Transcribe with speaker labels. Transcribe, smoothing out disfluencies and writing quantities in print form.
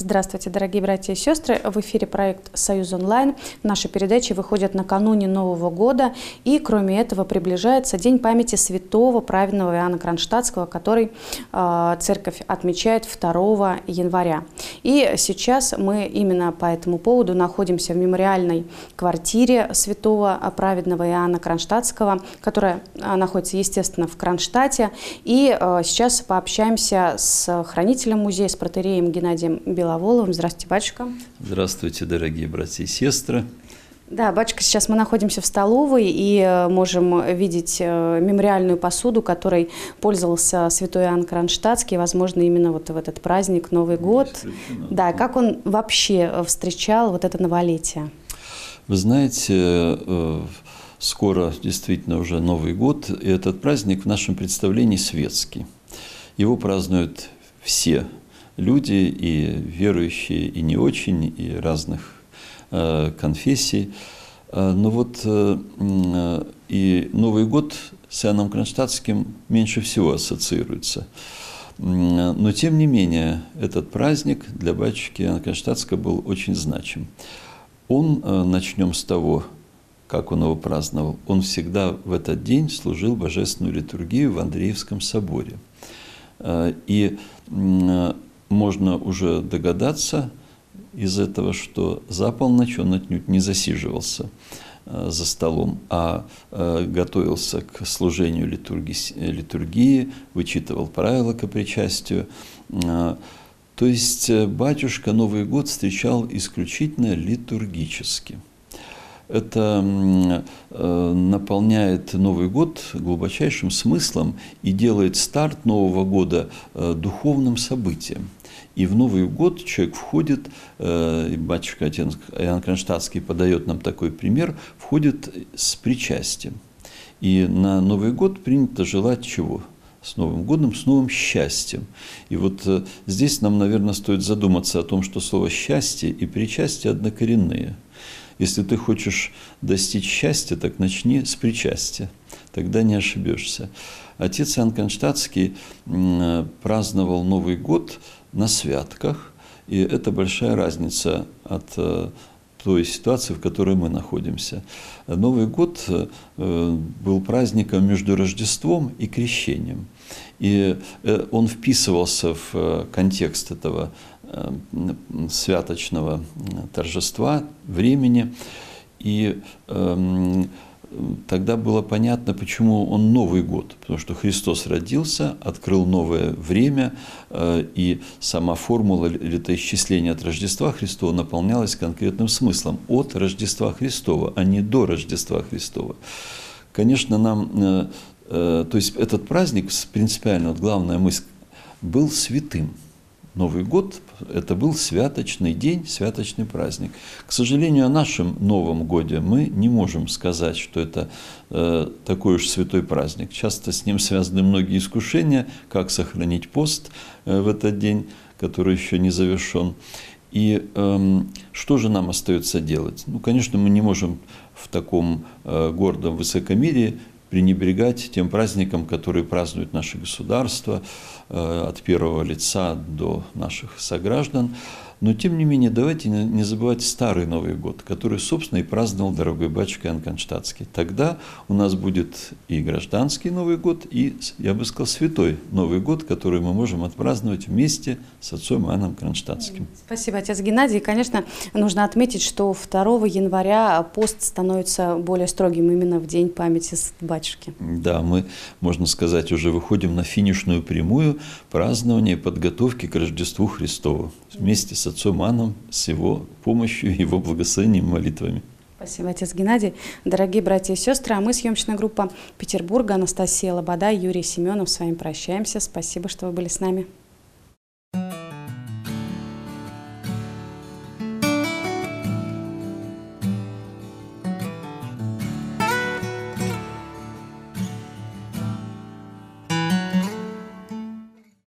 Speaker 1: Здравствуйте, дорогие братья и сестры. В эфире проект «Союз онлайн». Наши передачи выходят накануне Нового года. И, кроме этого, приближается День памяти святого праведного Иоанна Кронштадтского, который церковь отмечает 2 января. И сейчас мы именно по этому поводу находимся в мемориальной квартире святого праведного Иоанна Кронштадтского, которая находится, естественно, в Кронштадте. И сейчас пообщаемся с хранителем музея, с протоиереем Геннадием Беловоловым. Здравствуйте, батюшка.
Speaker 2: Здравствуйте, дорогие братья и сестры.
Speaker 1: Да, батюшка, сейчас мы находимся в столовой и можем видеть мемориальную посуду, которой пользовался святой Иоанн Кронштадтский, возможно, именно вот в этот праздник, Новый год. Да, как он вообще встречал вот это новолетие?
Speaker 2: Вы знаете, скоро действительно уже Новый год, и этот праздник в нашем представлении светский. Его празднуют все люди, и верующие, и не очень, и разных конфессий. Но вот и Новый год с Иоанном Кронштадтским меньше всего ассоциируется. Но тем не менее, этот праздник для батюшки Иоанна Кронштадтского был очень значим. Он, начнем с того, как он его праздновал, он всегда в этот день служил божественную литургию в Андреевском соборе. И можно уже догадаться из этого, что за полночь он отнюдь не засиживался за столом, а готовился к служению литургии, вычитывал правила к причастию. То есть батюшка Новый год встречал исключительно литургически. Это наполняет Новый год глубочайшим смыслом и делает старт Нового года духовным событием. И в Новый год человек входит, и батюшка отец Иоанн Кронштадтский подает нам такой пример, входит с причастием. И на Новый год принято желать чего? С Новым годом, с новым счастьем. И вот здесь нам, наверное, стоит задуматься о том, что слово «счастье» и «причастие» однокоренные. Если ты хочешь достичь счастья, так начни с причастия, тогда не ошибешься. Отец Иоанн Кронштадтский праздновал Новый год на святках, и это большая разница от той ситуации, в которой мы находимся. Новый год был праздником между Рождеством и Крещением, и он вписывался в контекст этого святочного торжества, времени, и тогда было понятно, почему он Новый год, потому что Христос родился, открыл новое время, и сама формула летоисчисления от Рождества Христова наполнялась конкретным смыслом от Рождества Христова, а не до Рождества Христова. Конечно, нам, то есть этот праздник, принципиально, вот главная мысль, был святым. Новый год – это был святочный день, святочный праздник. К сожалению, о нашем Новом годе мы не можем сказать, что это такой уж святой праздник. Часто с ним связаны многие искушения, как сохранить пост в этот день, который еще не завершен. И что же нам остается делать? Ну, конечно, мы не можем в таком гордом высокомерии пренебрегать тем праздникам, которые празднуют наше государство, от первого лица до наших сограждан. Но, тем не менее, давайте не забывать старый Новый год, который, собственно, и праздновал дорогой батюшка Иоанн Кронштадтский. Тогда у нас будет и гражданский Новый год, и, я бы сказал, святой Новый год, который мы можем отпраздновать вместе с отцом Иоанном Кронштадтским.
Speaker 1: Спасибо, отец Геннадий. И, конечно, нужно отметить, что 2 января пост становится более строгим именно в день памяти батюшки.
Speaker 2: Да, мы, можно сказать, уже выходим на финишную прямую празднования и подготовки к Рождеству Христову вместе с отцом Иоанном, с его помощью, его благословением и молитвами.
Speaker 1: Спасибо, отец Геннадий. Дорогие братья и сестры, а мы, съемочная группа Петербурга, Анастасия Лобода, Юрий Семенов, с вами прощаемся. Спасибо, что вы были с нами.